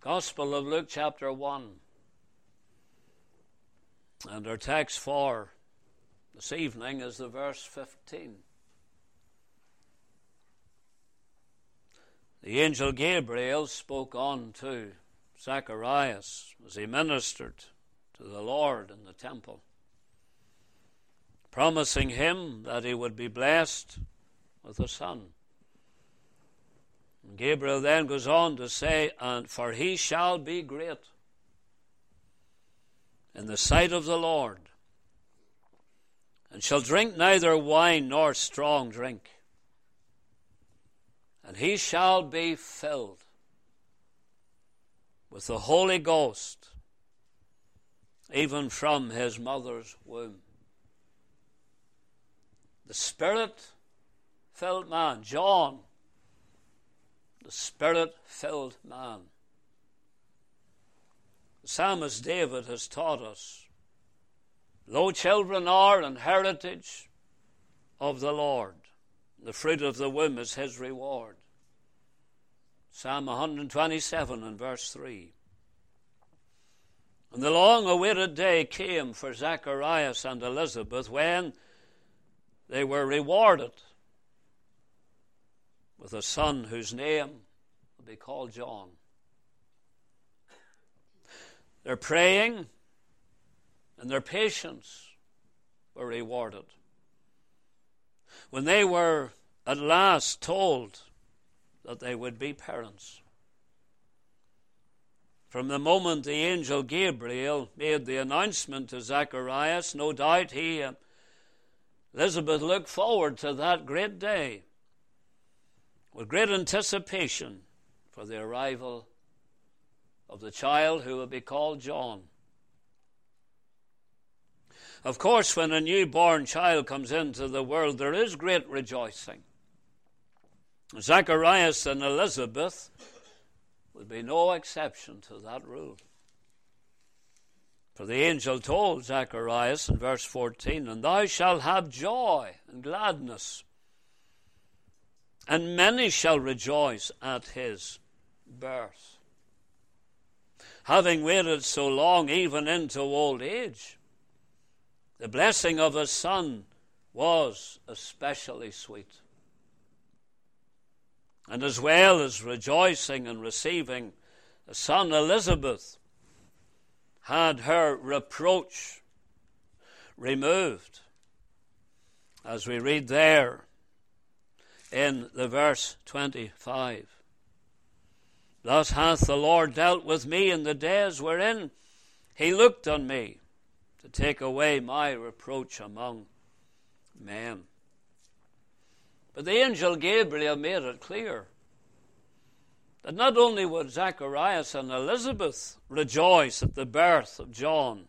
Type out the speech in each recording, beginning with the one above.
Gospel of Luke chapter 1. And our text for this evening is the verse 15. The angel Gabriel spoke unto Zacharias as he ministered to the Lord in the temple, promising him that he would be blessed with a son. And Gabriel then goes on to say, and for he shall be great in the sight of the Lord, and shall drink neither wine nor strong drink, and he shall be filled with the Holy Ghost, even from his mother's womb. The Spirit-filled man, John, the Spirit-filled man. The psalmist David has taught us, lo, children are an heritage of the Lord. The fruit of the womb is his reward. Psalm 127 and verse 3. And the long-awaited day came for Zacharias and Elizabeth when they were rewarded with a son whose name will be called John. Their praying and their patience were rewarded when they were at last told that they would be parents. From the moment the angel Gabriel made the announcement to Zacharias, no doubt he and Elizabeth looked forward to that great day with great anticipation for the arrival of the child who will be called John. Of course, when a newborn child comes into the world, there is great rejoicing. Zacharias and Elizabeth would be no exception to that rule. For the angel told Zacharias in verse 14, and thou shalt have joy and gladness, and many shall rejoice at his birth. Having waited so long, even into old age, the blessing of a son was especially sweet. And as well as rejoicing and receiving a son, Elizabeth had her reproach removed, as we read there in the verse 25. Thus hath the Lord dealt with me in the days wherein he looked on me to take away my reproach among men. But the angel Gabriel made it clear that not only would Zacharias and Elizabeth rejoice at the birth of John,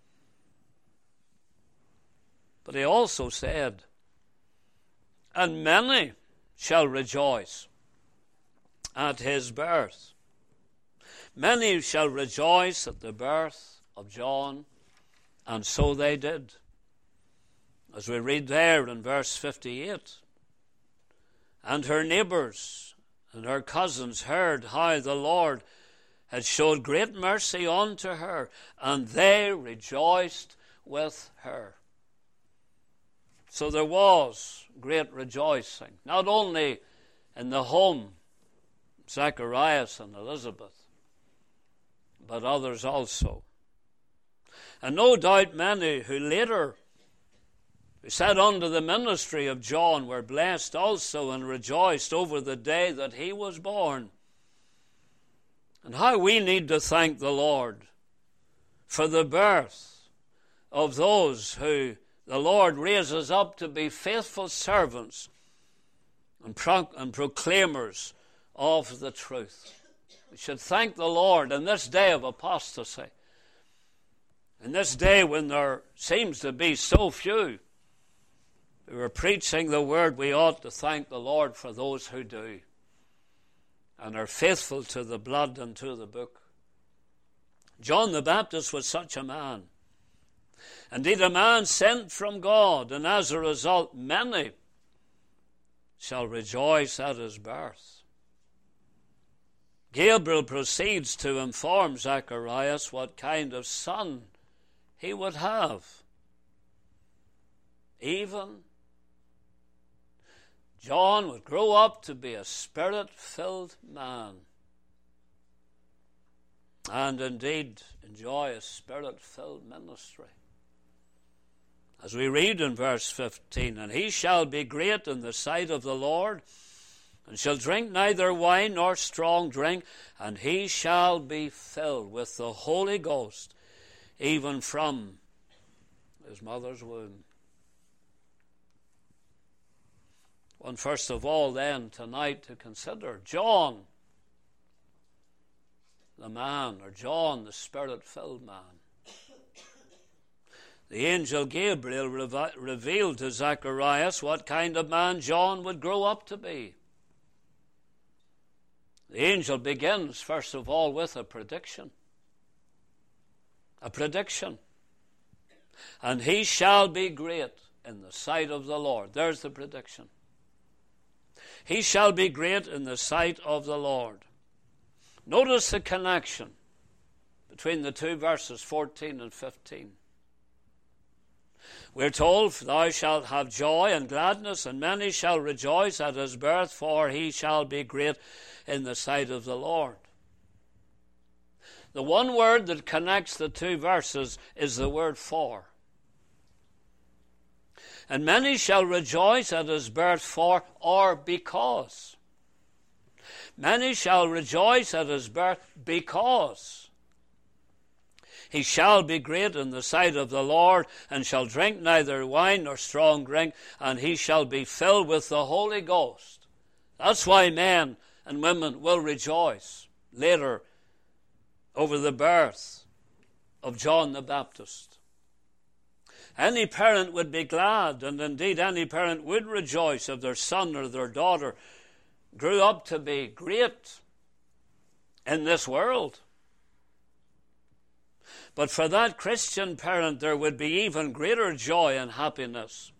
but he also said, and many shall rejoice at his birth. Many shall rejoice at the birth of John, and so they did. As we read there in verse 58, and her neighbors and her cousins heard how the Lord had showed great mercy unto her, and they rejoiced with her. So there was great rejoicing, not only in the home of Zacharias and Elizabeth, but others also. And no doubt many who later sat under the ministry of John were blessed also and rejoiced over the day that he was born. And how we need to thank the Lord for the birth of those who the Lord raises up to be faithful servants and proclaimers of the truth. We should thank the Lord in this day of apostasy, in this day when there seems to be so few who are preaching the word. We ought to thank the Lord for those who do and are faithful to the blood and to the book. John the Baptist was such a man. Indeed, a man sent from God, and as a result, many shall rejoice at his birth. Gabriel proceeds to inform Zacharias what kind of son he would have. Even John would grow up to be a Spirit-filled man, and indeed enjoy a Spirit-filled ministry. As we read in verse 15, and he shall be great in the sight of the Lord, and shall drink neither wine nor strong drink, and he shall be filled with the Holy Ghost, even from his mother's womb. One first of all then tonight to consider John, the man, or John, the Spirit-filled man. The angel Gabriel revealed to Zacharias what kind of man John would grow up to be. The angel begins, first of all, with a prediction. A prediction. And he shall be great in the sight of the Lord. There's the prediction. He shall be great in the sight of the Lord. Notice the connection between the two verses 14 and 15. We're told, thou shalt have joy and gladness, and many shall rejoice at his birth, for he shall be great in the sight of the Lord. The one word that connects the two verses is the word for. And many shall rejoice at his birth for, or because. Many shall rejoice at his birth because he shall be great in the sight of the Lord, and shall drink neither wine nor strong drink, and he shall be filled with the Holy Ghost. That's why men and women will rejoice later over the birth of John the Baptist. Any parent would be glad, and indeed any parent would rejoice if their son or their daughter grew up to be great in this world. But for that Christian parent, there would be even greater joy and happiness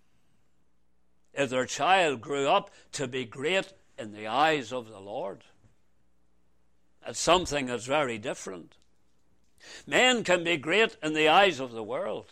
if their child grew up to be great in the eyes of the Lord. That's something that's very different. Men can be great in the eyes of the world.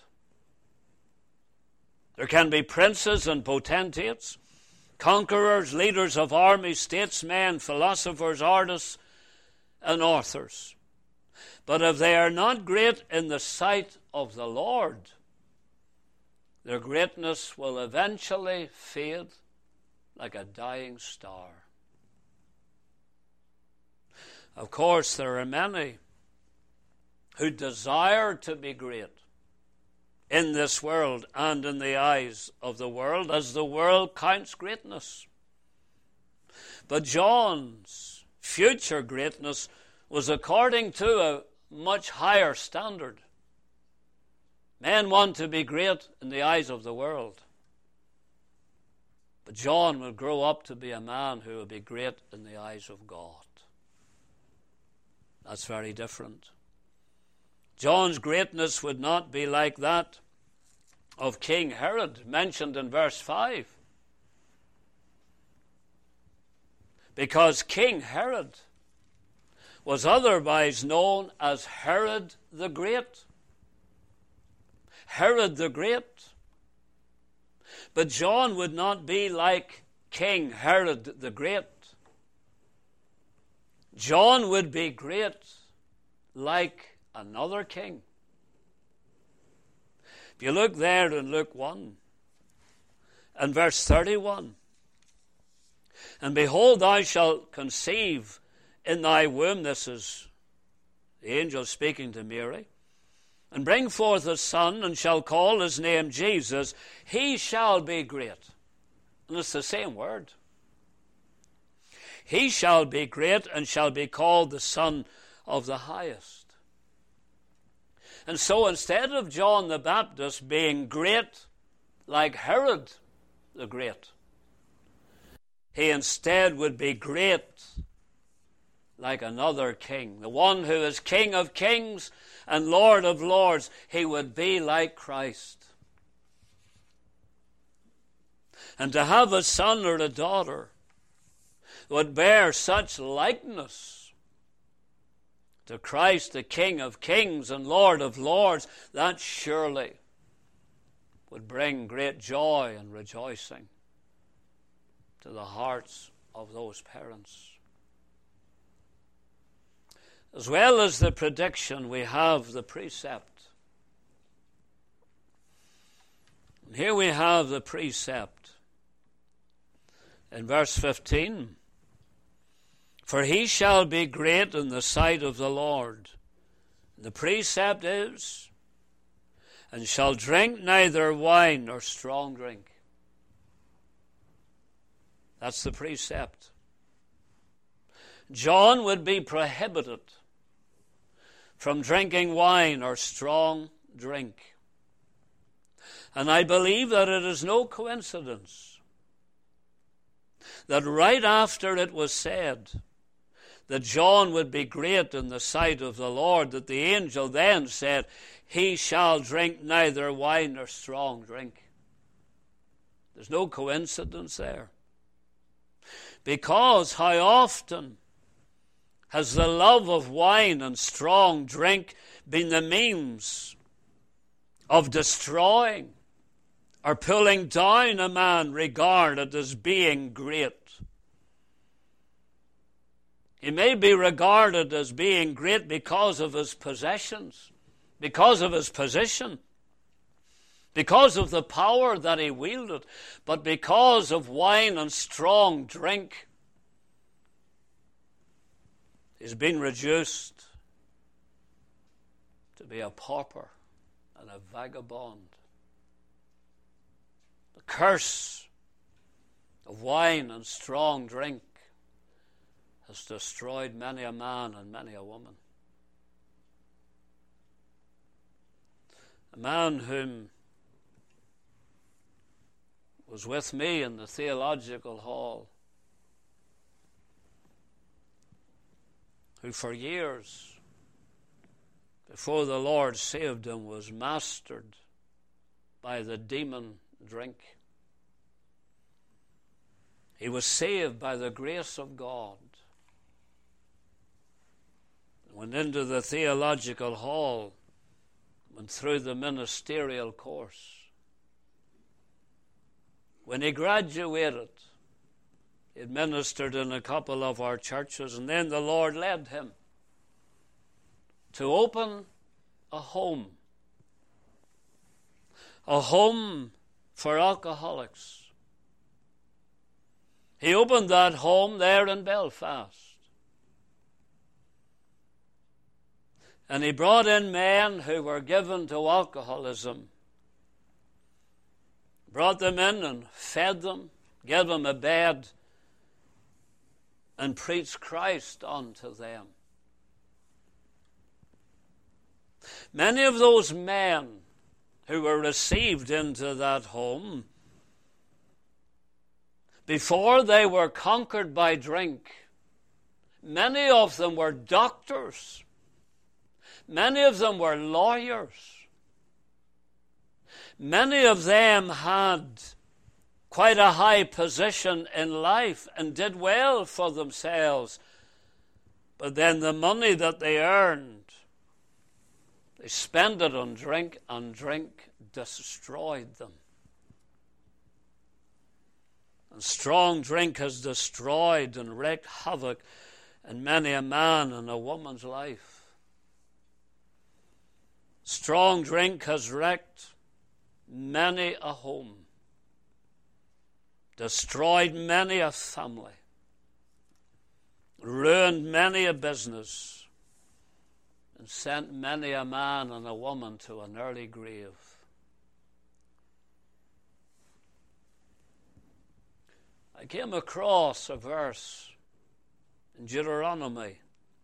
There can be princes and potentates, conquerors, leaders of armies, statesmen, philosophers, artists, and authors. But if they are not great in the sight of the Lord, their greatness will eventually fade like a dying star. Of course, there are many who desire to be great in this world and in the eyes of the world, as the world counts greatness. But John's future greatness was according to a much higher standard. Men want to be great in the eyes of the world. But John will grow up to be a man who will be great in the eyes of God. That's very different. John's greatness would not be like that of King Herod, mentioned in verse 5. Because King Herod was otherwise known as Herod the Great. Herod the Great. But John would not be like King Herod the Great. John would be great like another king. If you look there in Luke 1 and verse 31, and behold, thou shalt conceive in thy womb, this is the angel speaking to Mary, and bring forth a son, and shall call his name Jesus. He shall be great. And it's the same word. He shall be great and shall be called the Son of the Highest. And so instead of John the Baptist being great like Herod the Great, he instead would be great like another king, the one who is King of kings and Lord of lords. He would be like Christ. And to have a son or a daughter would bear such likeness to Christ, the King of kings and Lord of lords, that surely would bring great joy and rejoicing to the hearts of those parents. As well as the prediction, we have the precept. And here we have the precept in verse 15. For he shall be great in the sight of the Lord. The precept is, and shall drink neither wine nor strong drink. That's the precept. John would be prohibited from drinking wine or strong drink. And I believe that it is no coincidence that right after it was said that John would be great in the sight of the Lord, that the angel then said, he shall drink neither wine nor strong drink. There's no coincidence there. Because how often has the love of wine and strong drink been the means of destroying or pulling down a man regarded as being great? He may be regarded as being great because of his possessions, because of his position, because of the power that he wielded, but because of wine and strong drink, he's been reduced to be a pauper and a vagabond. The curse of wine and strong drink has destroyed many a man and many a woman. A man whom was with me in the theological hall, who for years before the Lord saved him was mastered by the demon drink. He was saved by the grace of God. Went into the theological hall, went through the ministerial course. When he graduated, he had ministered in a couple of our churches, and then the Lord led him to open a home for alcoholics. He opened that home there in Belfast. And he brought in men who were given to alcoholism. Brought them in and fed them, gave them a bed, and preached Christ unto them. Many of those men who were received into that home, before they were conquered by drink, many of them were doctors. Many of them were lawyers. Many of them had quite a high position in life and did well for themselves. But then the money that they earned, they spent it on drink, and drink destroyed them. And strong drink has destroyed and wreaked havoc in many a man and a woman's life. Strong drink has wrecked many a home, destroyed many a family, ruined many a business, and sent many a man and a woman to an early grave. I came across a verse in Deuteronomy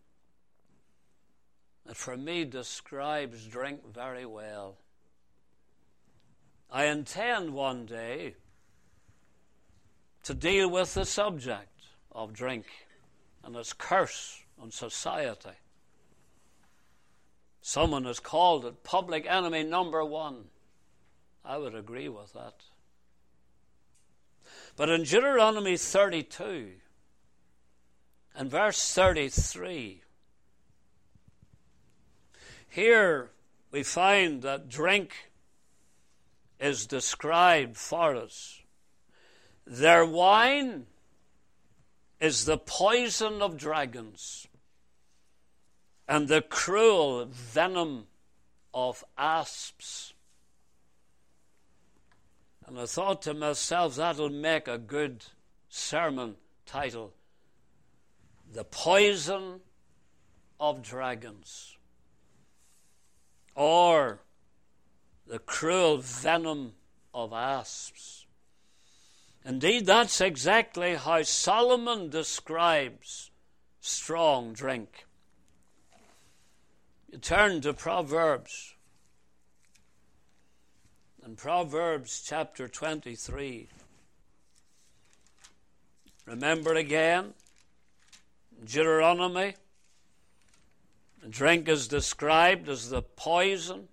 that for me describes drink very well. I intend one day to deal with the subject of drink and its curse on society. Someone has called it public enemy number one. I would agree with that. But in Deuteronomy 32 and verse 33, Here we find that drink is described for us. Their wine is the poison of dragons and the cruel venom of asps. And I thought to myself, that'll make a good sermon title. The poison of dragons, or the cruel venom of asps. Indeed, that's exactly how Solomon describes strong drink. You turn to Proverbs. In Proverbs chapter 23. Remember again, Deuteronomy, drink is described as the poison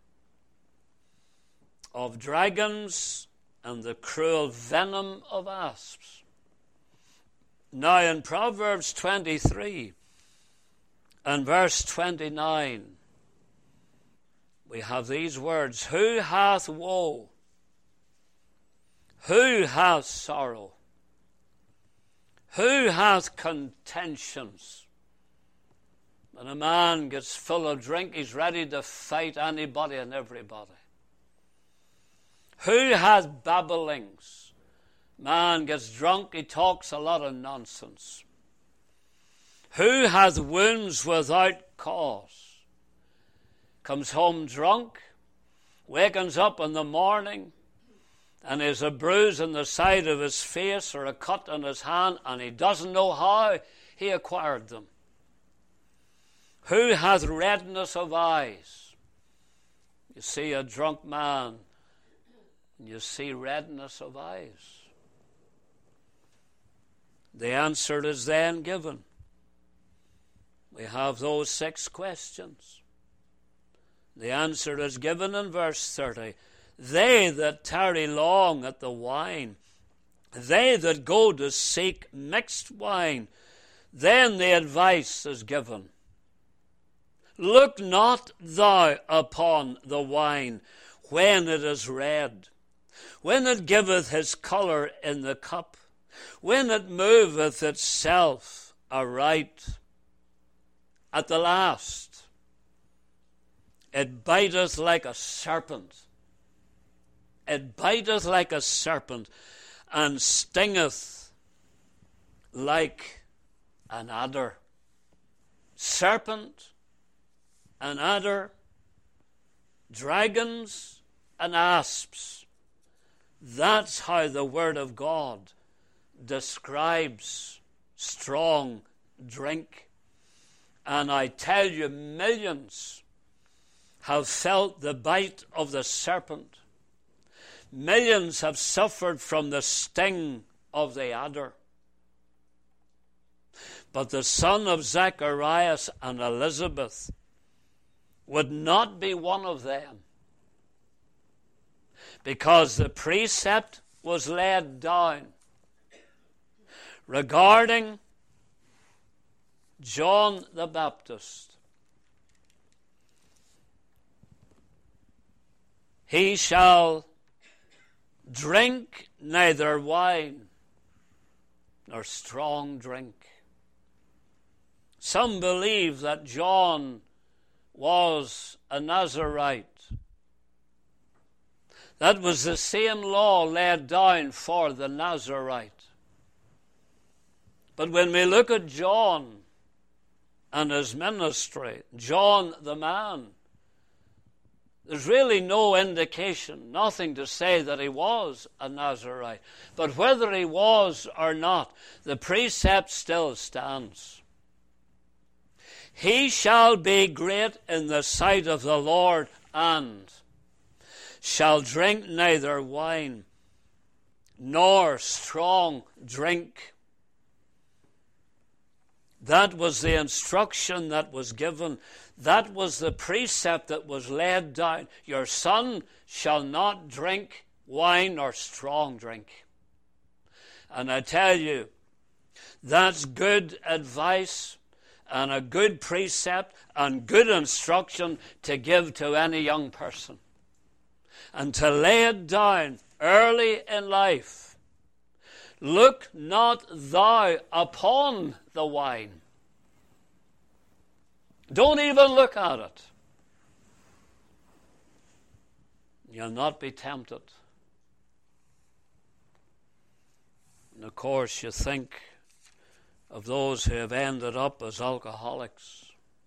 of dragons and the cruel venom of asps. Now in Proverbs 23 and verse 29, we have these words, who hath woe? Who hath sorrow? Who hath contentions? When a man gets full of drink, he's ready to fight anybody and everybody. Who hath babblings? Man gets drunk, he talks a lot of nonsense. Who hath wounds without cause? Comes home drunk, wakens up in the morning, and there's a bruise on the side of his face or a cut on his hand, and he doesn't know how he acquired them. Who hath redness of eyes? You see a drunk man, and you see redness of eyes. The answer is then given. We have those 6 questions. The answer is given in verse 30. They that tarry long at the wine, they that go to seek mixed wine, then the advice is given. Look not thou upon the wine when it is red, when it giveth his colour in the cup, when it moveth itself aright. At the last, it biteth like a serpent. It biteth like a serpent, and stingeth like an adder. Serpent and adder, dragons and asps. That's how the Word of God describes strong drink. And I tell you, millions have felt the bite of the serpent. Millions have suffered from the sting of the adder. But the son of Zacharias and Elizabeth would not be one of them, because the precept was laid down regarding John the Baptist. He shall drink neither wine nor strong drink. Some believe that John was a Nazarite. That was the same law laid down for the Nazarite. But when we look at John and his ministry, John the man, there's really no indication, nothing to say that he was a Nazarite. But whether he was or not, the precept still stands. He shall be great in the sight of the Lord, and shall drink neither wine nor strong drink. That was the instruction that was given. That was the precept that was laid down. Your son shall not drink wine or strong drink. And I tell you, that's good advice, and a good precept and good instruction to give to any young person. And to lay it down early in life. Look not thou upon the wine. Don't even look at it. You'll not be tempted. And of course, you think of those who have ended up as alcoholics.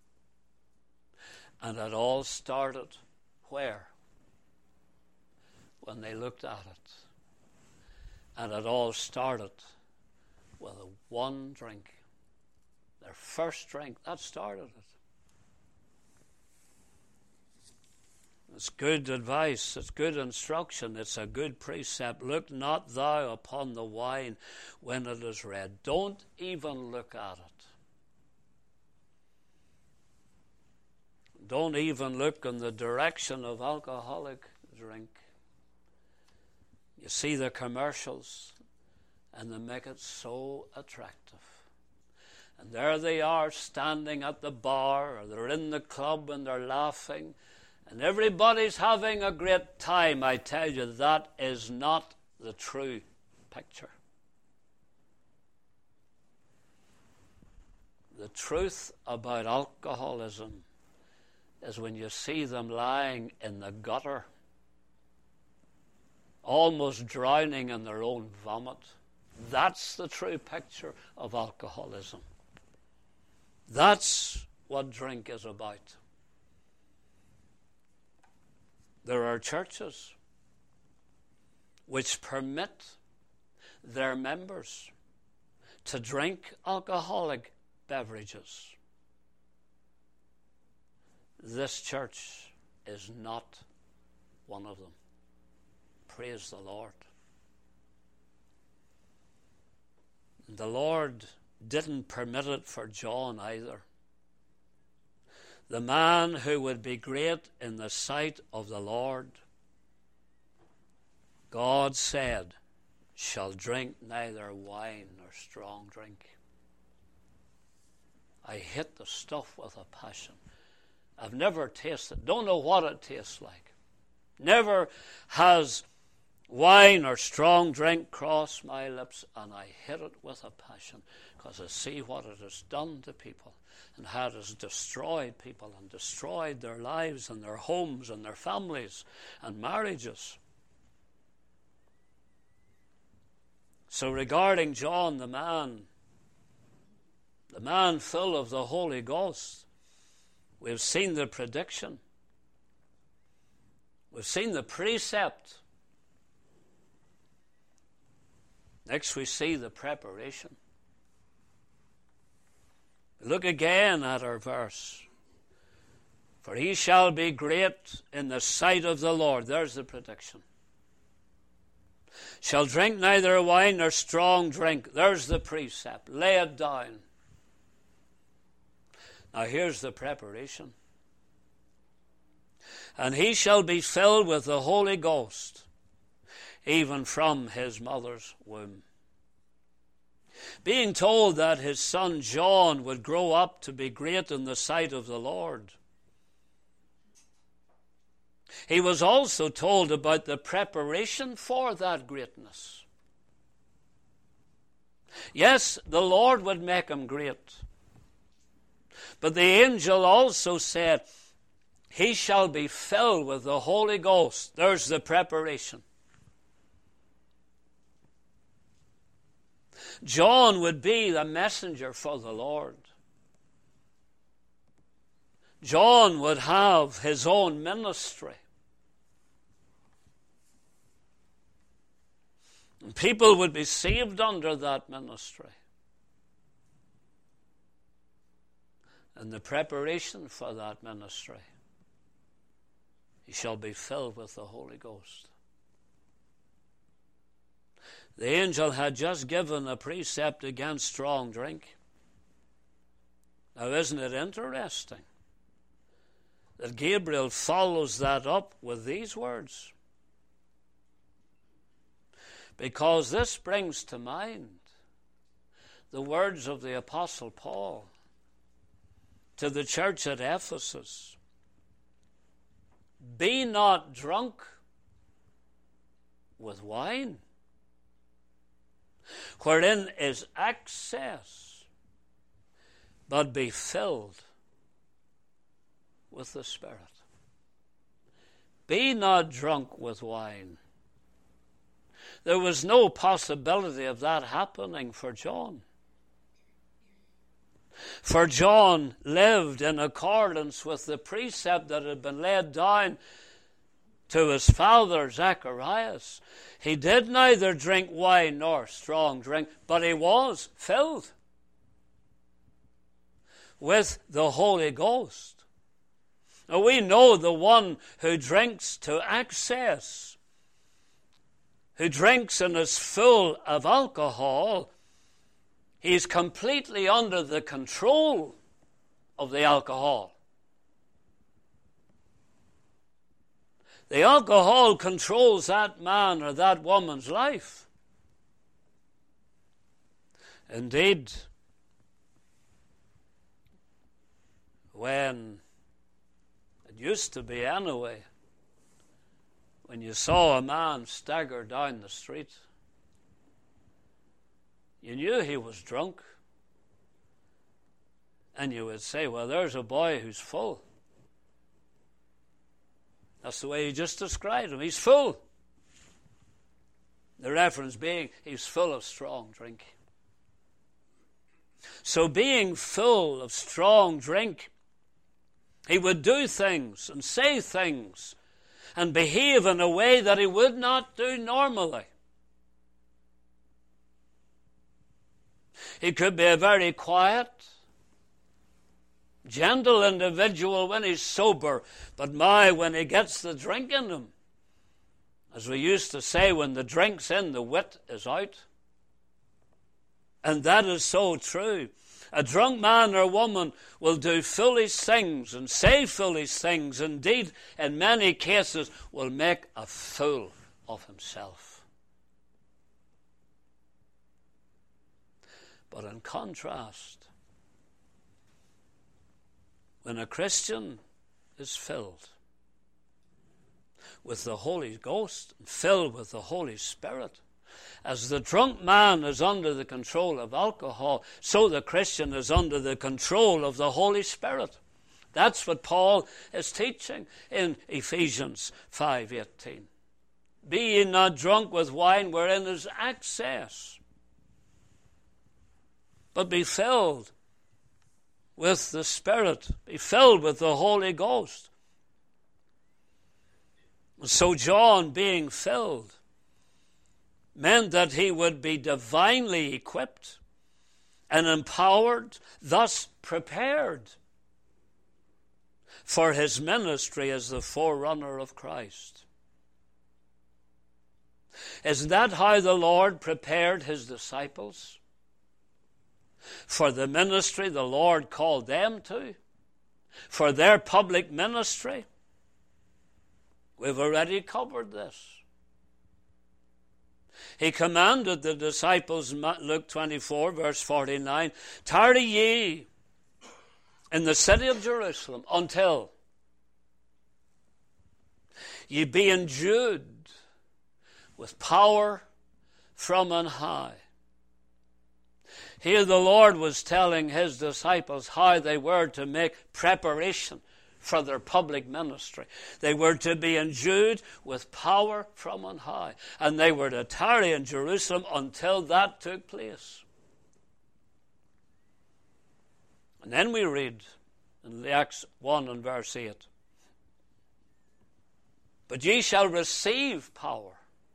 And it all started where? When they looked at it. And it all started with one drink. Their first drink, that started it. It's good advice, it's good instruction, it's a good precept. Look not thou upon the wine when it is red. Don't even look at it. Don't even look in the direction of alcoholic drink. You see the commercials, and they make it so attractive. And there they are standing at the bar, or they're in the club and they're laughing, and everybody's having a great time. I tell you, that is not the true picture. The truth about alcoholism is when you see them lying in the gutter, almost drowning in their own vomit. That's the true picture of alcoholism. That's what drink is about. There are churches which permit their members to drink alcoholic beverages. This church is not one of them. Praise the Lord. The Lord didn't permit it for John either. The man who would be great in the sight of the Lord, God said, shall drink neither wine nor strong drink. I hate the stuff with a passion. I've never tasted, don't know what it tastes like. Never has wine or strong drink crossed my lips, and I hate it with a passion because I see what it has done to people and how it has destroyed people and destroyed their lives and their homes and their families and marriages. So regarding John, the man full of the Holy Ghost, we've seen the prediction. We've seen the precept. Next we see the preparation. Look again at our verse. For he shall be great in the sight of the Lord. There's the prediction. Shall drink neither wine nor strong drink. There's the precept. Lay it down. Now here's the preparation. And he shall be filled with the Holy Ghost, even from his mother's womb. Being told that his son John would grow up to be great in the sight of the Lord, he was also told about the preparation for that greatness. Yes, the Lord would make him great. But the angel also said, he shall be filled with the Holy Ghost. There's the preparation. John would be the messenger for the Lord. John would have his own ministry. And people would be saved under that ministry. And the preparation for that ministry, he shall be filled with the Holy Ghost. The angel had just given a precept against strong drink. Now, isn't it interesting that Gabriel follows that up with these words? Because this brings to mind the words of the Apostle Paul to the church at Ephesus, be not drunk with wine, wherein is excess, but be filled with the Spirit. Be not drunk with wine. There was no possibility of that happening for John. For John lived in accordance with the precept that had been laid down to his father Zacharias. He did neither drink wine nor strong drink, but he was filled with the Holy Ghost. Now we know the one who drinks to excess, who drinks and is full of alcohol, he's completely under the control of the alcohol. The alcohol controls that man or that woman's life. Indeed, when it used to be anyway, when you saw a man stagger down the street, you knew he was drunk. And you would say, well, there's a boy who's full. That's the way you just described him. He's full. The reference being, he's full of strong drink. So being full of strong drink, he would do things and say things and behave in a way that he would not do normally. He could be a very quiet, gentle individual when he's sober, but when he gets the drink in him, as we used to say, when the drink's in, the wit is out. And that is so true. A drunk man or woman will do foolish things and say foolish things. Indeed, in many cases, will make a fool of himself. But in contrast, when a Christian is filled with the Holy Ghost, and filled with the Holy Spirit, as the drunk man is under the control of alcohol, so the Christian is under the control of the Holy Spirit. That's what Paul is teaching in Ephesians 5:18. Be ye not drunk with wine wherein is excess, but be filled with the Spirit. Be filled with the Holy Ghost. So John, being filled, meant that he would be divinely equipped and empowered, thus prepared for his ministry as the forerunner of Christ. Isn't that how the Lord prepared his disciples for the ministry the Lord called them to, for their public ministry? We've already covered this. He commanded the disciples, Luke 24, verse 49, tarry ye in the city of Jerusalem until ye be endued with power from on high. Here the Lord was telling his disciples how they were to make preparation for their public ministry. They were to be endued with power from on high, and they were to tarry in Jerusalem until that took place. And then we read in Acts 1 and verse 8, but ye shall receive power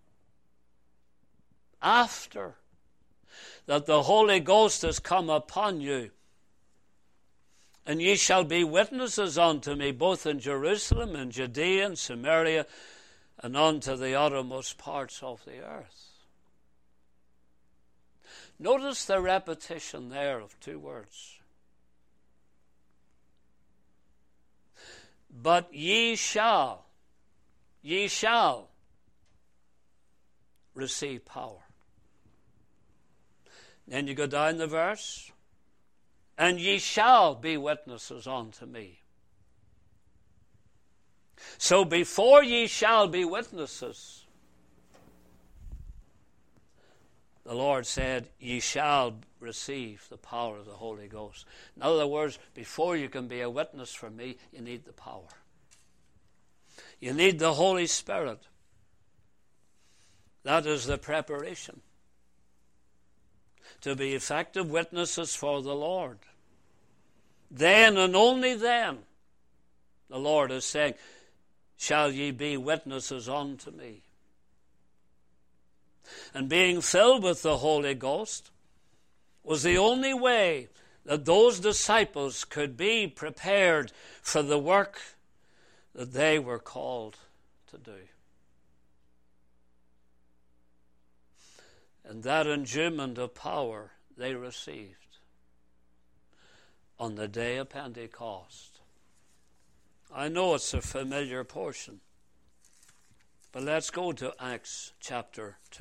after that the Holy Ghost has come upon you, and ye shall be witnesses unto me, both in Jerusalem and Judea and Samaria, and unto the uttermost parts of the earth. Notice the repetition there of two words. But ye shall receive power. Then you go down the verse, and ye shall be witnesses unto me. So before ye shall be witnesses, the Lord said, ye shall receive the power of the Holy Ghost. In other words, before you can be a witness for me, you need the power. You need the Holy Spirit. That is the preparation to be effective witnesses for the Lord. Then and only then, the Lord is saying, shall ye be witnesses unto me. And being filled with the Holy Ghost was the only way that those disciples could be prepared for the work that they were called to do. And that endowment of power they received on the day of Pentecost. I know it's a familiar portion, but let's go to Acts chapter 2.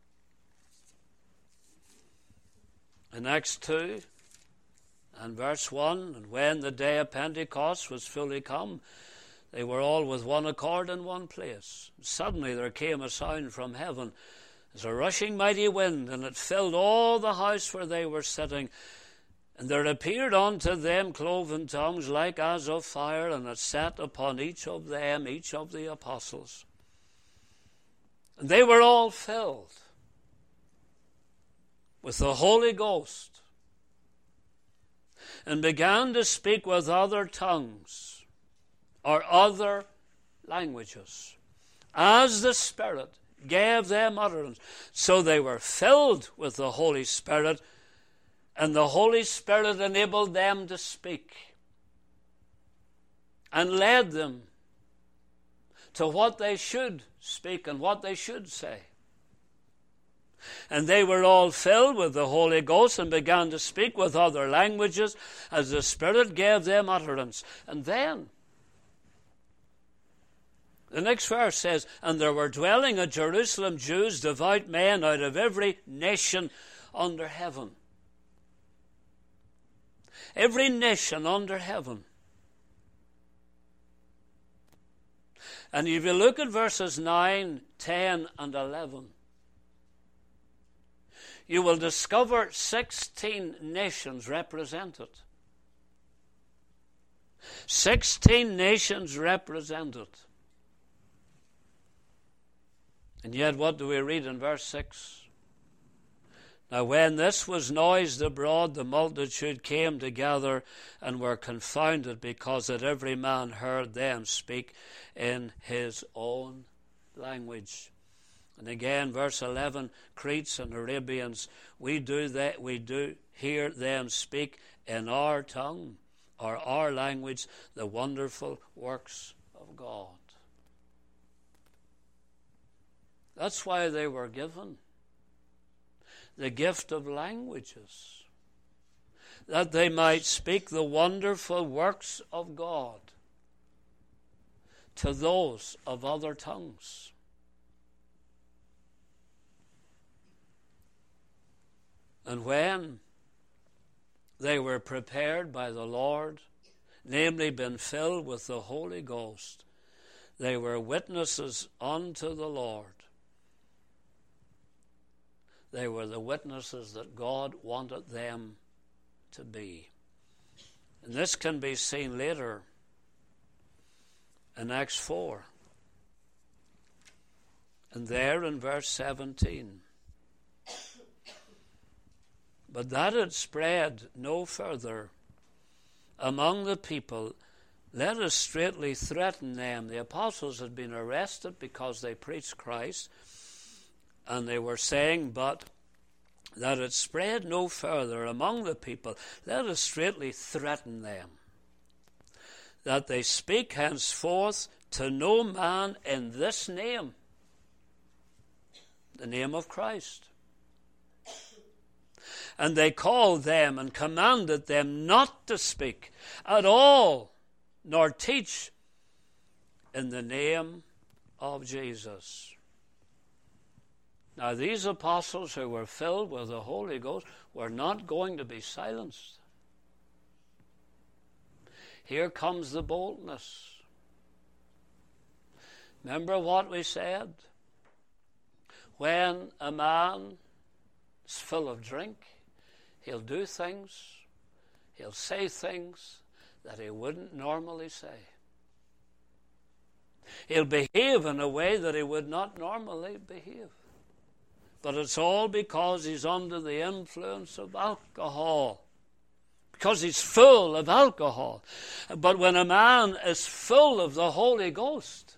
In Acts 2 and verse 1, and when the day of Pentecost was fully come, they were all with one accord in one place. Suddenly there came a sound from heaven as a rushing mighty wind, and it filled all the house where they were sitting. And there appeared unto them cloven tongues like as of fire, and it sat upon each of them, each of the apostles. And they were all filled with the Holy Ghost, and began to speak with other tongues, or other languages, as the Spirit gave them utterance. So they were filled with the Holy Spirit, and the Holy Spirit enabled them to speak and led them to what they should speak and what they should say. And they were all filled with the Holy Ghost and began to speak with other languages as the Spirit gave them utterance. And then the next verse says, and there were dwelling at Jerusalem Jews, devout men out of every nation under heaven. Every nation under heaven. And if you look at verses 9, 10, and 11, you will discover 16 nations represented. 16 nations represented. And yet what do we read in verse 6? Now when this was noised abroad, the multitude came together and were confounded, because that every man heard them speak in his own language. And again, verse 11, Cretes and Arabians, we do hear them speak in our tongue, or our language, the wonderful works of God. That's why they were given the gift of languages, that they might speak the wonderful works of God to those of other tongues. And when they were prepared by the Lord, namely been filled with the Holy Ghost, they were witnesses unto the Lord. They were the witnesses that God wanted them to be. And this can be seen later in Acts 4. And there in verse 17. But that it spread no further among the people, let us straightly threaten them. The apostles had been arrested because they preached Christ. And they were saying, but that it spread no further among the people, let us straightly threaten them, that they speak henceforth to no man in this name, the name of Christ. And they called them and commanded them not to speak at all, nor teach in the name of Jesus. Now, these apostles who were filled with the Holy Ghost were not going to be silenced. Here comes the boldness. Remember what we said? When a man is full of drink, he'll do things, he'll say things that he wouldn't normally say. He'll behave in a way that he would not normally behave. But it's all because he's under the influence of alcohol. Because he's full of alcohol. But when a man is full of the Holy Ghost,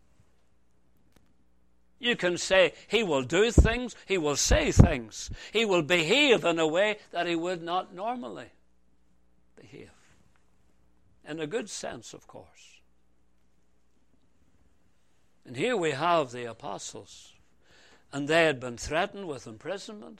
you can say he will do things, he will say things, he will behave in a way that he would not normally behave. In a good sense, of course. And here we have the apostles. And they had been threatened with imprisonment.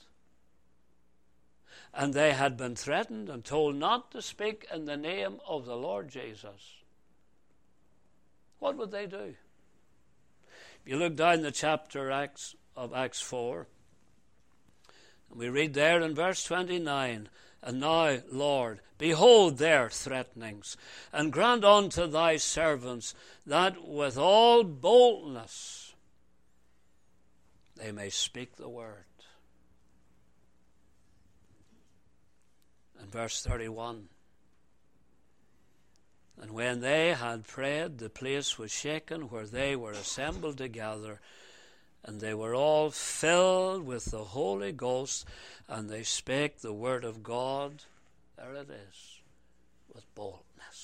And they had been threatened and told not to speak in the name of the Lord Jesus. What would they do? If you look down the chapter of Acts 4, and we read there in verse 29, And now, Lord, behold their threatenings, and grant unto thy servants that with all boldness they may speak the word. And verse 31, And when they had prayed, the place was shaken where they were assembled together, and they were all filled with the Holy Ghost, and they spake the word of God, there it is, with boldness.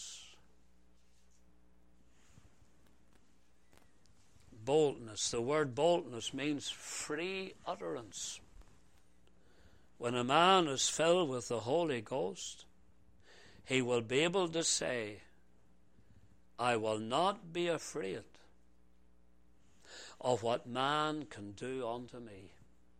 Boldness. The word boldness means free utterance. When a man is filled with the Holy Ghost, he will be able to say, I will not be afraid of what man can do unto me.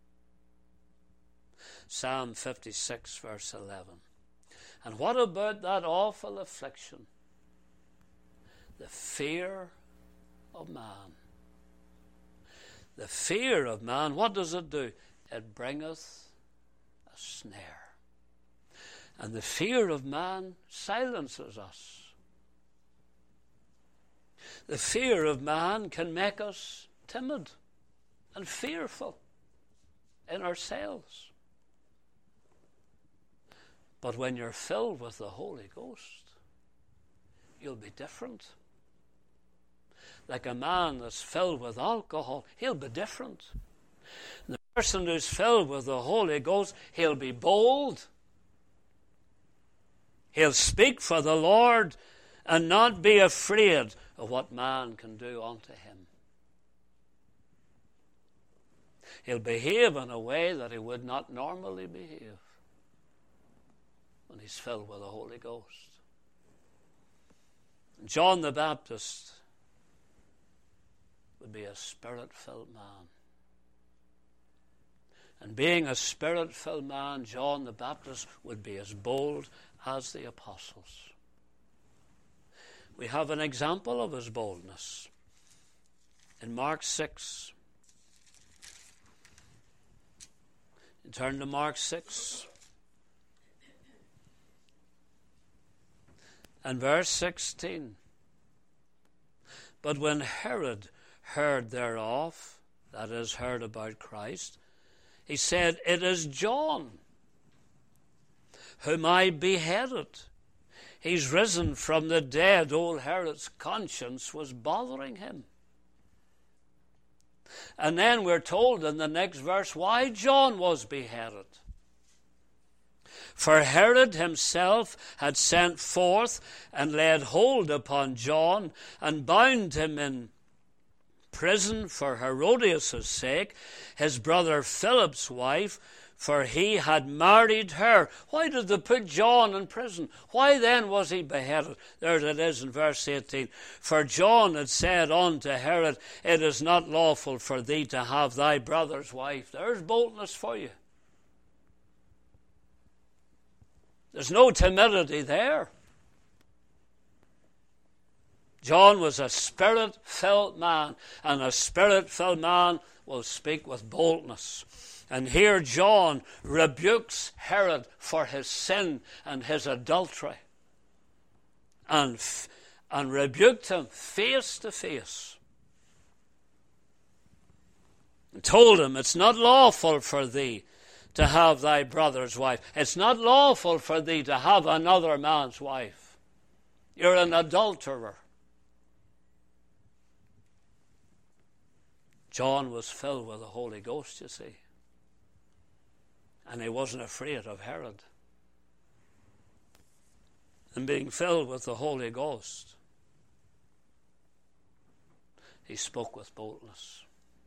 Psalm 56, verse 11. And what about that awful affliction? The fear of man. The fear of man, what does it do? It bringeth a snare. And the fear of man silences us. The fear of man can make us timid and fearful in ourselves. But when you're filled with the Holy Ghost, you'll be different. Like a man that's filled with alcohol, he'll be different. The person who's filled with the Holy Ghost, he'll be bold. He'll speak for the Lord and not be afraid of what man can do unto him. He'll behave in a way that he would not normally behave when he's filled with the Holy Ghost. John the Baptist would be a spirit-filled man. And being a spirit-filled man, John the Baptist would be as bold as the apostles. We have an example of his boldness in Mark 6. You turn to Mark 6 and verse 16. But when Herod heard thereof, that is, heard about Christ, he said, It is John, whom I beheaded. He's risen from the dead. Old Herod's conscience was bothering him. And then we're told in the next verse why John was beheaded. For Herod himself had sent forth and laid hold upon John and bound him in prison for Herodias' sake, his brother Philip's wife, for he had married her. Why did they put John in prison? Why then was he beheaded? There it is in verse 18. For John had said unto Herod, It is not lawful for thee to have thy brother's wife. There's boldness for you. There's no timidity there. John was a spirit-filled man, and a spirit-filled man will speak with boldness. And here John rebukes Herod for his sin and his adultery. and rebuked him face to face. And told him, it's not lawful for thee to have thy brother's wife. It's not lawful for thee to have another man's wife. You're an adulterer. John was filled with the Holy Ghost, you see. And he wasn't afraid of Herod. And being filled with the Holy Ghost, he spoke with boldness.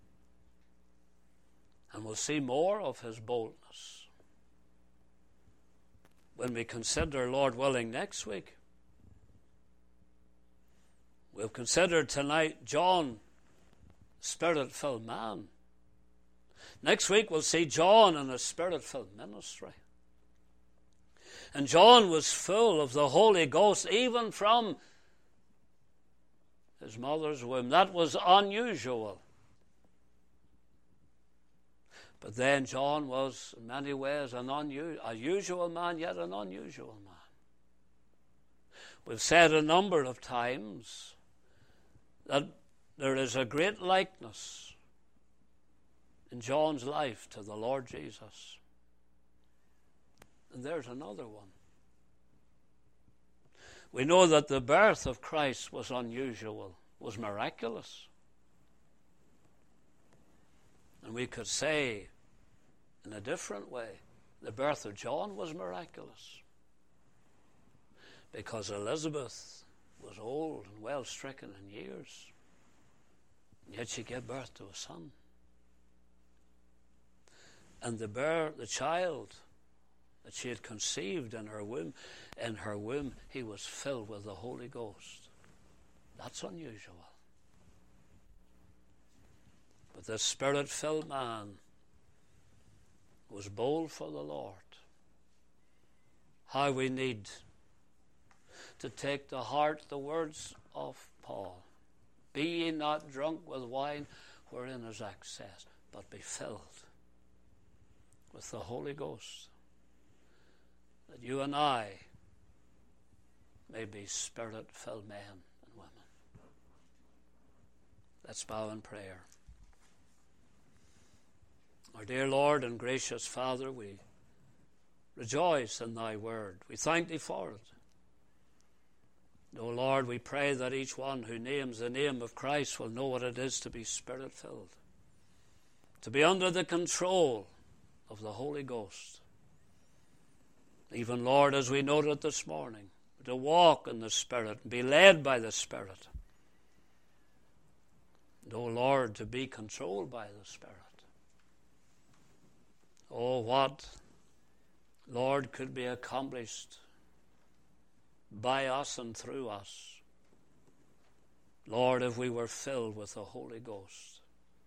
And we'll see more of his boldness when we consider, Lord willing, next week. We'll consider tonight John, Spirit-filled man. Next week we'll see John in a Spirit-filled ministry. And John was full of the Holy Ghost even from his mother's womb. That was unusual. But then John was in many ways a usual man, yet an unusual man. We've said a number of times that there is a great likeness in John's life to the Lord Jesus. And there's another one. We know that the birth of Christ was unusual, was miraculous. And we could say, in a different way, the birth of John was miraculous. Because Elizabeth was old and well stricken in years. And yet she gave birth to a son. And the child that she had conceived in her womb, he was filled with the Holy Ghost. That's unusual. But this Spirit-filled man was bold for the Lord. How we need to take to heart the words of Paul. Be ye not drunk with wine wherein is excess, but be filled with the Holy Ghost, that you and I may be Spirit-filled men and women. Let's bow in prayer. Our dear Lord and gracious Father, we rejoice in thy word. We thank thee for it. O Lord, we pray that each one who names the name of Christ will know what it is to be Spirit-filled, to be under the control of the Holy Ghost. Even, Lord, as we noted this morning, to walk in the Spirit and be led by the Spirit. And, O Lord, to be controlled by the Spirit. Oh, what, Lord, could be accomplished by us and through us, Lord, if we were filled with the Holy Ghost.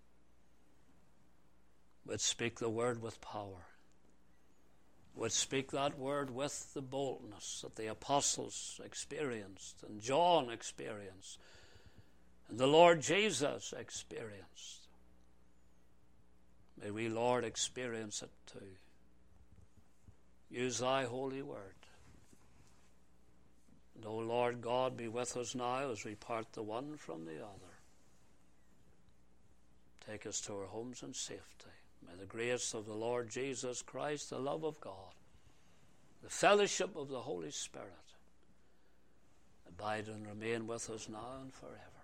Would speak the word with power. Would speak that word with the boldness that the apostles experienced and John experienced and the Lord Jesus experienced. May we, Lord, experience it too. Use thy holy word. And, O Lord God, be with us now as we part the one from the other. Take us to our homes in safety. May the grace of the Lord Jesus Christ, the love of God, the fellowship of the Holy Spirit abide and remain with us now and forever.